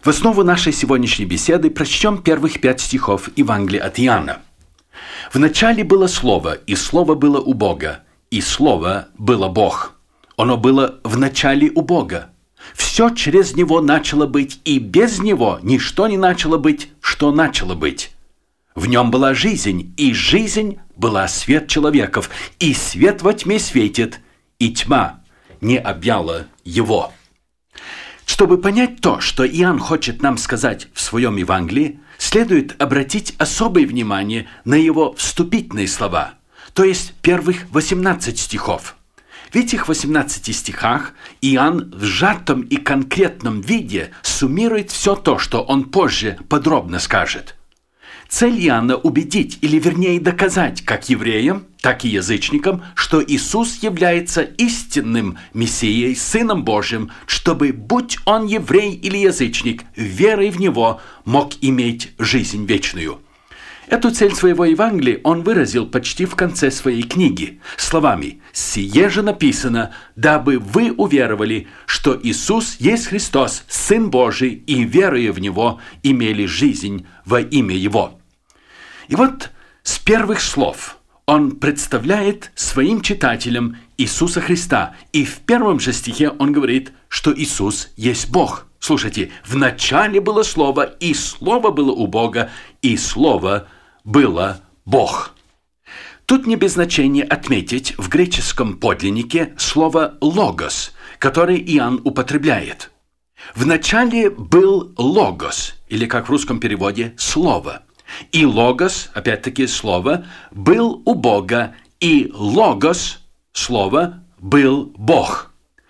В основу нашей сегодняшней беседы прочтем первых 5 стихов Евангелия от Иоанна. «В начале было Слово, и Слово было у Бога, и Слово было Бог. Оно было в начале у Бога. Все через Него начало быть, и без Него ничто не начало быть, что начало быть. В Нем была жизнь, и жизнь была свет человеков, и свет во тьме светит, и тьма не объяла Его». Чтобы понять то, что Иоанн хочет нам сказать в своем Евангелии, следует обратить особое внимание на его вступительные слова, то есть первых 18 стихов. В этих 18 стихах Иоанн в сжатом и конкретном виде суммирует все то, что он позже подробно скажет. Цель Иоанна – убедить, или вернее доказать, как евреям, так и язычникам, что Иисус является истинным Мессией, Сыном Божьим, чтобы, будь он еврей или язычник, верой в Него мог иметь жизнь вечную. Эту цель своего Евангелия он выразил почти в конце своей книги словами «Сие же написано, дабы вы уверовали, что Иисус есть Христос, Сын Божий, и, веруя в Него, имели жизнь во имя Его». И вот с первых слов он представляет своим читателям Иисуса Христа, и в первом же стихе он говорит, что Иисус есть Бог. Слушайте, в начале было Слово, и Слово было у Бога, и Слово было Бог. Тут не без значения отметить в греческом подлиннике слово «логос», которое Иоанн употребляет. В начале был «логос», или как в русском переводе «слово». И «логос», опять-таки слово, был у Бога, и «логос», слово, был Бог.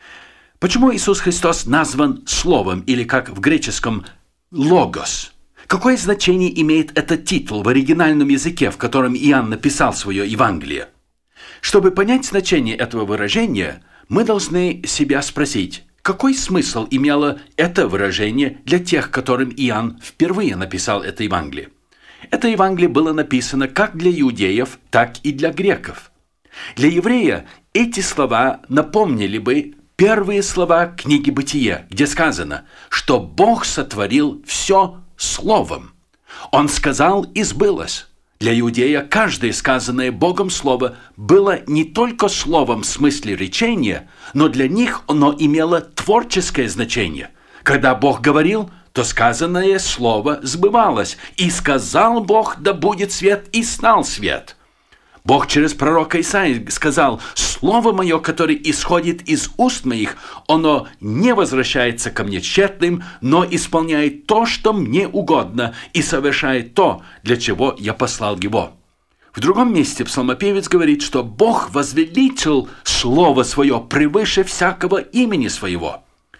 Почему Иисус Христос назван Словом, или как в греческом «логос»? Какое значение имеет этот титул в оригинальном языке, в котором Иоанн написал свое Евангелие? Чтобы понять значение этого выражения, мы должны себя спросить, какой смысл имело это выражение для тех, которым Иоанн впервые написал это Евангелие? Это Евангелие было написано как для иудеев, так и для греков. Для еврея эти слова напомнили бы первые слова книги «Бытие», где сказано, что Бог сотворил все Словом. Он сказал, и сбылось. Для иудея каждое сказанное Богом слово было не только словом в смысле речения, но для них оно имело творческое значение. Когда Бог говорил, то сказанное слово сбывалось. И сказал Бог, да будет свет, и стал свет. Бог через пророка Исаии сказал, «Слово мое, которое исходит из уст моих, оно не возвращается ко мне тщетным, но исполняет то, что мне угодно, и совершает то, для чего я послал его». В другом месте псалмопевец говорит, что Бог возвеличил Слово Свое превыше всякого имени Своего.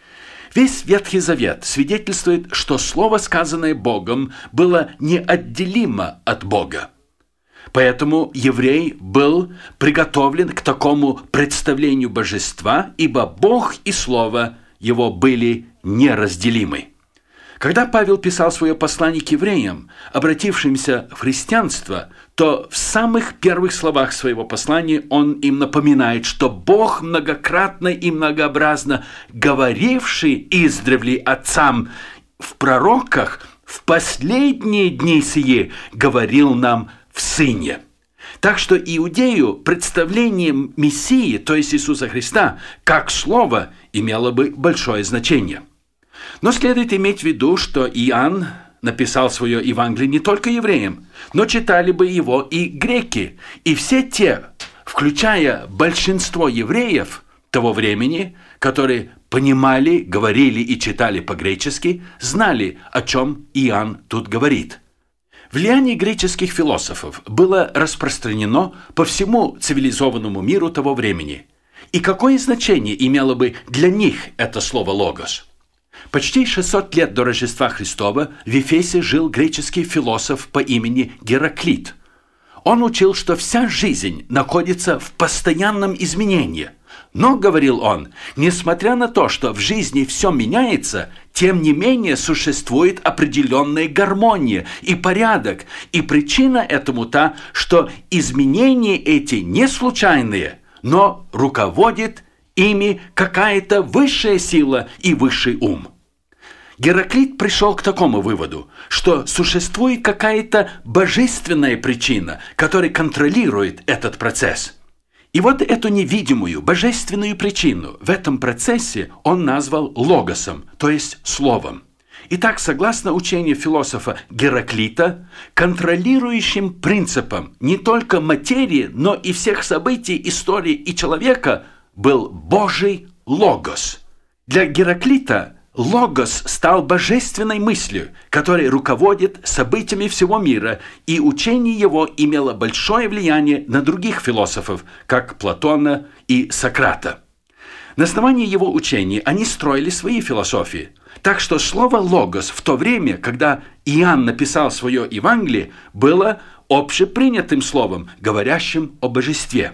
Весь Ветхий Завет свидетельствует, что Слово, сказанное Богом, было неотделимо от Бога. Поэтому еврей был приготовлен к такому представлению божества, ибо Бог и Слово его были неразделимы. Когда Павел писал свое послание к евреям, обратившимся в христианство, то в самых первых словах своего послания он им напоминает, что Бог многократно и многообразно говоривший издревле отцам в пророках, в последние дни сие говорил нам в Сыне. Так что иудею представление Мессии, то есть Иисуса Христа, как Слово, имело бы большое значение. Но следует иметь в виду, что Иоанн написал свое Евангелие не только евреям, но читали бы его и греки. И все те, включая большинство евреев того времени, которые понимали, говорили и читали по-гречески, знали, о чем Иоанн тут говорит. Влияние греческих философов было распространено по всему цивилизованному миру того времени. И какое значение имело бы для них это слово «логос»? Почти 600 лет до Рождества Христова в Ефесе жил греческий философ по имени Гераклит. Он учил, что вся жизнь находится в постоянном изменении. Но, говорил он, несмотря на то, что в жизни все меняется, тем не менее существует определенная гармония и порядок. И причина этому та, что изменения эти не случайные, но руководит ими какая-то высшая сила и высший ум. Гераклит пришел к такому выводу, что существует какая-то божественная причина, которая контролирует этот процесс. И вот эту невидимую, божественную причину в этом процессе он назвал логосом, то есть словом. Итак, согласно учению философа Гераклита, контролирующим принципом не только материи, но и всех событий, истории и человека был Божий логос. Для Гераклита логос стал божественной мыслью, которая руководит событиями всего мира, и учение его имело большое влияние на других философов, как Платона и Сократа. На основании его учений они строили свои философии. Так что слово «логос» в то время, когда Иоанн написал свое Евангелие, было общепринятым словом, говорящим о божестве.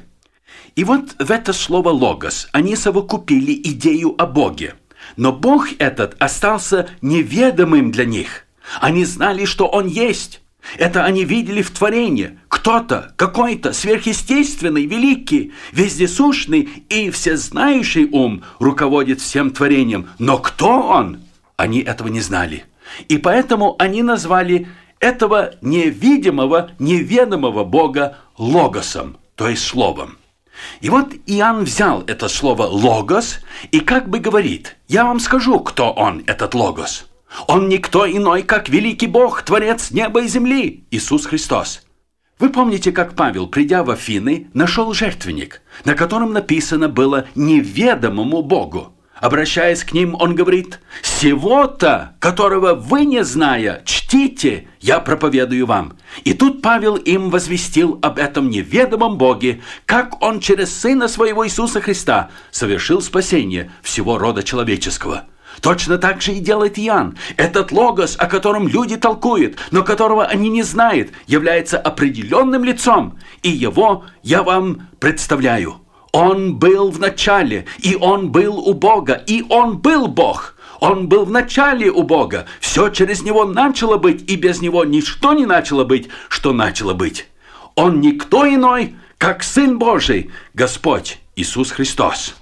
И вот в это слово «логос» они совокупили идею о Боге. Но Бог этот остался неведомым для них. Они знали, что Он есть. Это они видели в творении. Кто-то, какой-то сверхъестественный, великий, вездесущный и всезнающий ум руководит всем творением. Но кто Он? Они этого не знали. И поэтому они назвали этого невидимого, неведомого Бога логосом, то есть словом. И вот Иоанн взял это слово «логос» и как бы говорит: «Я вам скажу, кто он, этот логос. Он никто иной, как великий Бог, Творец неба и земли, Иисус Христос». Вы помните, как Павел, придя в Афины, нашел жертвенник, на котором написано было «неведомому Богу». Обращаясь к ним, он говорит: «Сего-то, которого вы не зная, чтите, я проповедую вам». И тут Павел им возвестил об этом неведомом Боге, как он через Сына Своего Иисуса Христа совершил спасение всего рода человеческого. Точно так же и делает Иоанн. Этот логос, о котором люди толкуют, но которого они не знают, является определенным лицом, и его я вам представляю. Он был в начале, и Он был у Бога, и Он был Бог. Он был в начале у Бога. Все через Него начало быть, и без Него ничто не начало быть, что начало быть. Он никто иной, как Сын Божий, Господь Иисус Христос.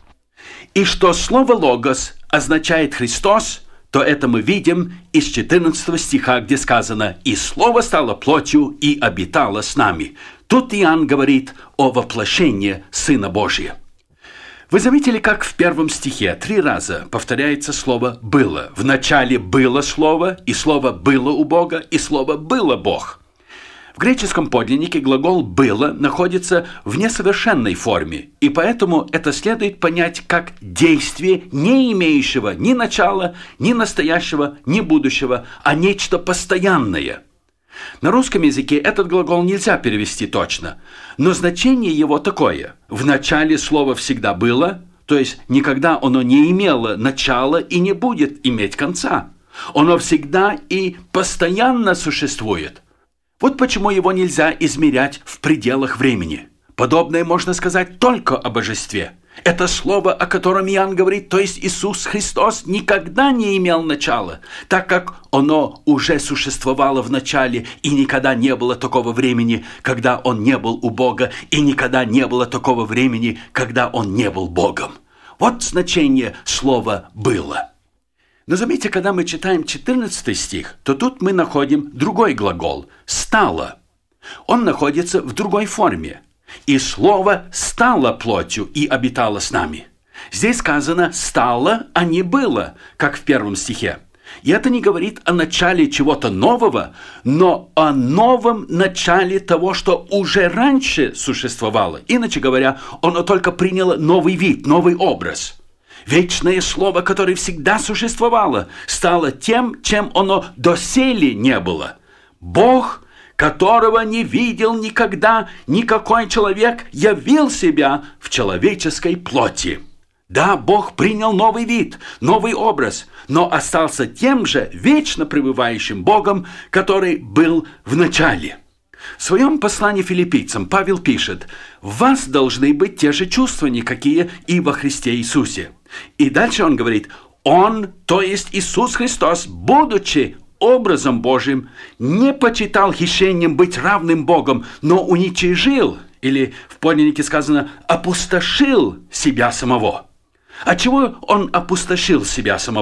И что слово «логос» означает «Христос», то это мы видим из 14 стиха, где сказано: «И Слово стало плотью и обитало с нами». Тут Иоанн говорит о воплощении Сына Божия. Вы заметили, как в первом стихе 3 раза повторяется слово «было». В начале было Слово, и Слово было у Бога, и Слово было Бог. В греческом подлиннике глагол «было» находится в несовершенной форме, и поэтому это следует понять как действие, не имеющего ни начала, ни настоящего, ни будущего, а нечто постоянное. На русском языке этот глагол нельзя перевести точно, но значение его такое: в начале слово всегда было, то есть никогда оно не имело начала и не будет иметь конца. Оно всегда и постоянно существует. Вот почему его нельзя измерять в пределах времени. Подобное можно сказать только о божестве. Это слово, о котором Иоанн говорит, то есть Иисус Христос, никогда не имел начала, так как оно уже существовало в начале, и никогда не было такого времени, когда Он не был у Бога, и никогда не было такого времени, когда Он не был Богом. Вот значение слова «было». Но заметьте, когда мы читаем 14 стих, то тут мы находим другой глагол «стало». Он находится в другой форме. «И Слово стало плотью и обитало с нами». Здесь сказано «стало», а не «было», как в первом стихе. И это не говорит о начале чего-то нового, но о новом начале того, что уже раньше существовало. Иначе говоря, оно только приняло новый вид, новый образ. Вечное Слово, которое всегда существовало, стало тем, чем оно доселе не было. Бог, которого не видел никогда никакой человек, явил себя в человеческой плоти. Да, Бог принял новый вид, новый образ, но остался тем же вечно пребывающим Богом, который был в начале. В своем послании филиппийцам Павел пишет: «В вас должны быть те же чувствования, какие и во Христе Иисусе». И дальше он говорит: «Он, то есть Иисус Христос, будучи образом Божьим, не почитал хищением быть равным Богом, но уничижил, или в подлиннике сказано, опустошил себя самого». От чего он опустошил себя самого?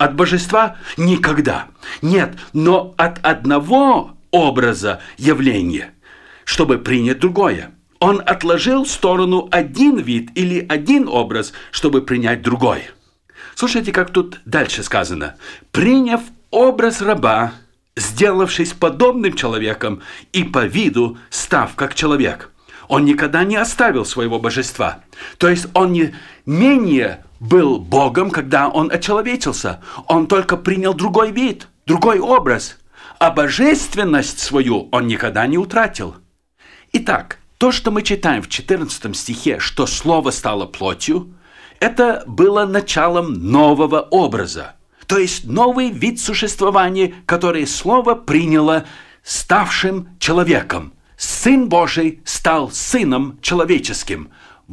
от божества? Никогда. Нет, но от одного образа явления, чтобы принять другое. Он отложил в сторону один вид или один образ, чтобы принять другой. Слушайте, как тут дальше сказано. «Приняв образ раба, сделавшись подобным человеком и по виду став как человек». Он никогда не оставил своего божества. То есть он не менее был Богом, когда он очеловечился. Он только принял другой вид, другой образ. А божественность свою он никогда не утратил. Итак, то, что мы читаем в 14 стихе, что Слово стало плотью, это было началом нового образа. То есть новый вид существования, который Слово приняло ставшим человеком. Сын Божий стал Сыном человеческим,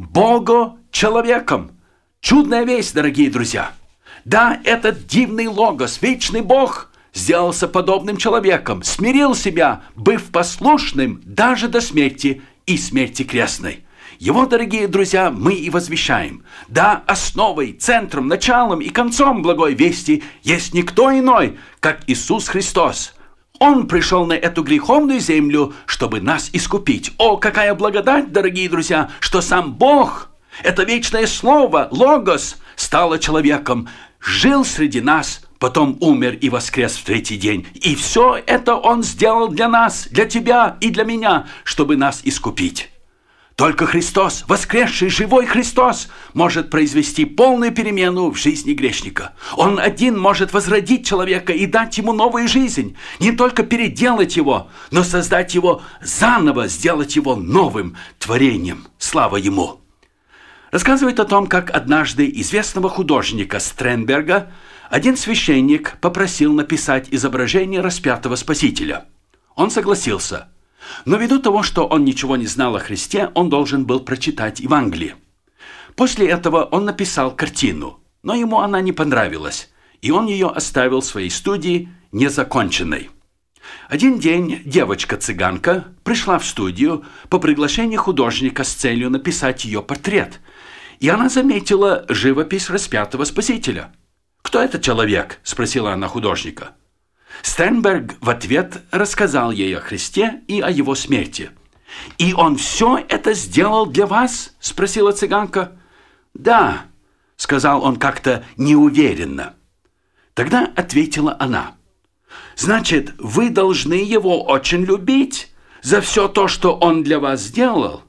Бого-человеком. Чудная весть, дорогие друзья. Да, этот дивный Логос, вечный Бог, сделался подобным человеком, смирил себя, быв послушным даже до смерти и смерти крестной. Его, дорогие друзья, мы и возвещаем. Да, основой, центром, началом и концом благой вести есть никто иной, как Иисус Христос. Он пришел на эту греховную землю, чтобы нас искупить. О, какая благодать, дорогие друзья, что сам Бог, это вечное Слово, Логос, стало человеком, жил среди нас, потом умер и воскрес в третий день. И все это Он сделал для нас, для тебя и для меня, чтобы нас искупить. Только Христос, воскресший живой Христос, может произвести полную перемену в жизни грешника. Он один может возродить человека и дать ему новую жизнь. Не только переделать его, но создать его заново, сделать его новым творением. Слава ему! Рассказывает о том, как однажды известного художника Стренберга один священник попросил написать изображение распятого Спасителя. Он согласился. Но ввиду того, что он ничего не знал о Христе, он должен был прочитать Евангелие. После этого он написал картину, но ему она не понравилась, и он ее оставил в своей студии незаконченной. Один день девочка-цыганка пришла в студию по приглашению художника с целью написать ее портрет, и она заметила живопись распятого Спасителя. «Кто этот человек?» – спросила она художника. Стренберг в ответ рассказал ей о Христе и о его смерти. «И он все это сделал для вас?» – спросила цыганка. «Да», – сказал он как-то неуверенно. Тогда ответила она. «Значит, вы должны его очень любить за все то, что он для вас сделал?»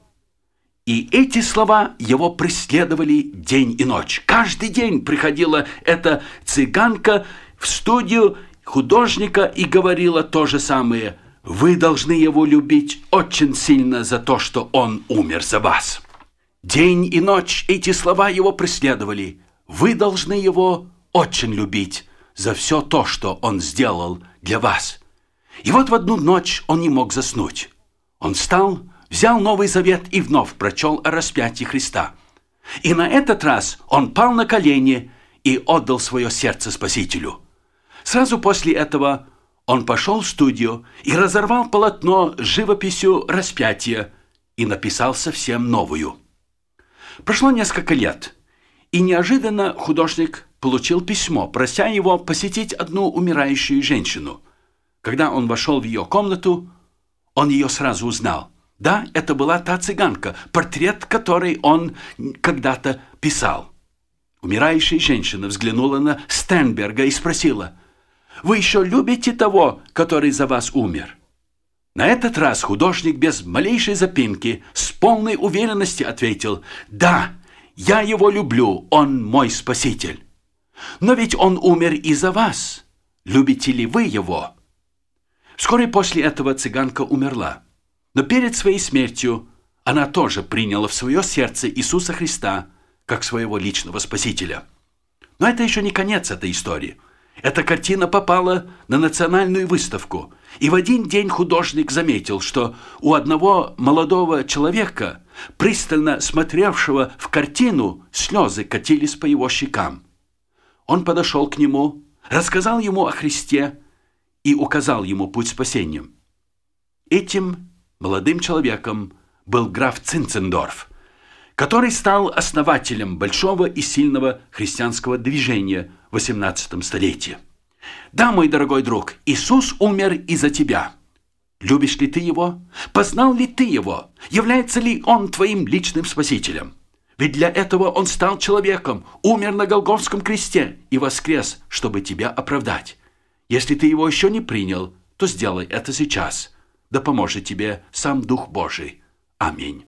И эти слова его преследовали день и ночь. Каждый день приходила эта цыганка в студию художника и говорила то же самое. «Вы должны его любить очень сильно за то, что он умер за вас». День и ночь эти слова его преследовали. «Вы должны его очень любить за все то, что он сделал для вас». И вот в одну ночь он не мог заснуть. Он встал, взял Новый Завет и вновь прочел о распятии Христа. И на этот раз он пал на колени и отдал свое сердце Спасителю. Сразу после этого он пошел в студию и разорвал полотно с живописью распятия и написал совсем новую. Прошло несколько лет, и неожиданно художник получил письмо, прося его посетить одну умирающую женщину. Когда он вошел в ее комнату, он ее сразу узнал. Да, это была та цыганка, портрет которой он когда-то писал. Умирающая женщина взглянула на Стренберга и спросила: «Вы еще любите того, который за вас умер?» На этот раз художник без малейшей запинки, с полной уверенностью ответил: «Да, я его люблю, он мой спаситель. Но ведь он умер и за вас. Любите ли вы его?» Вскоре после этого цыганка умерла. Но перед своей смертью она тоже приняла в свое сердце Иисуса Христа как своего личного спасителя. Но это еще не конец этой истории. Эта картина попала на национальную выставку, и в один день художник заметил, что у одного молодого человека, пристально смотревшего в картину, слезы катились по его щекам. Он подошел к нему, рассказал ему о Христе и указал ему путь спасения. Этим молодым человеком был граф Цинцендорф, который стал основателем большого и сильного христианского движения в XVIII столетии. Да, мой дорогой друг, Иисус умер и за тебя. Любишь ли ты Его? Познал ли ты Его? Является ли Он твоим личным спасителем? Ведь для этого Он стал человеком, умер на Голгофском кресте и воскрес, чтобы тебя оправдать. Если ты Его еще не принял, то сделай это сейчас. Да поможет тебе сам Дух Божий. Аминь.